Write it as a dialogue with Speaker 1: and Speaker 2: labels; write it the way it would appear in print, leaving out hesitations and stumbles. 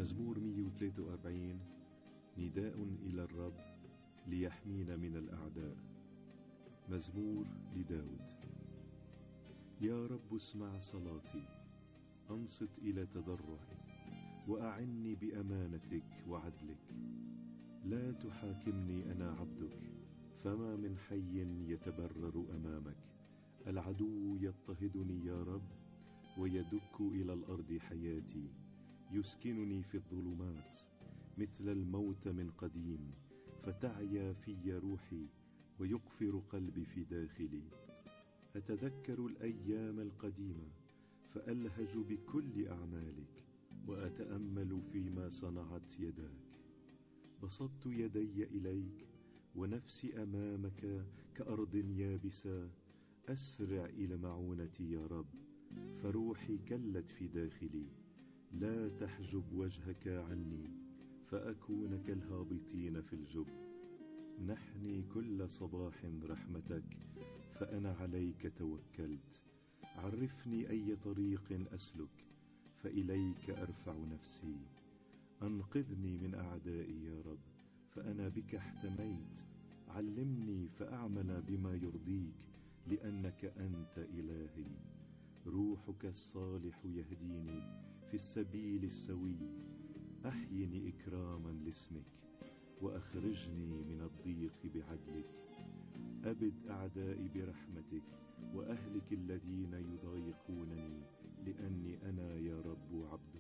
Speaker 1: مزمور 143. نداء إلى الرب ليحمينا من الأعداء. مزمور لداود. يا رب اسمع صلاتي، أنصت إلى تضرعي، وأعني بأمانتك وعدلك. لا تحاكمني أنا عبدك، فما من حي يتبرر أمامك. العدو يضطهدني يا رب، ويدك إلى الأرض حياتي. يسكنني في الظلمات مثل الموت من قديم، فتعيا في روحي ويقفر قلبي في داخلي. أتذكر الأيام القديمة فألهج بكل أعمالك، وأتأمل فيما صنعت يداك. بسطت يدي إليك، ونفسي أمامك كأرض يابسة. أسرع إلى معونتي يا رب، فروحي كلت في داخلي. لا تحجب وجهك عني، فأكون كالهابطين في الجب. نحني كل صباح رحمتك، فأنا عليك توكلت. عرفني أي طريق أسلك، فإليك أرفع نفسي. أنقذني من أعدائي يا رب، فأنا بك احتميت. علمني فأعمل بما يرضيك، لأنك أنت إلهي. روحك الصالح يهديني في السبيل السوي. أحيني إكراما لاسمك، وأخرجني من الضيق بعدلك. أبد أعدائي برحمتك، وأهلك الذين يضايقونني، لأني أنا يا رب عبدك.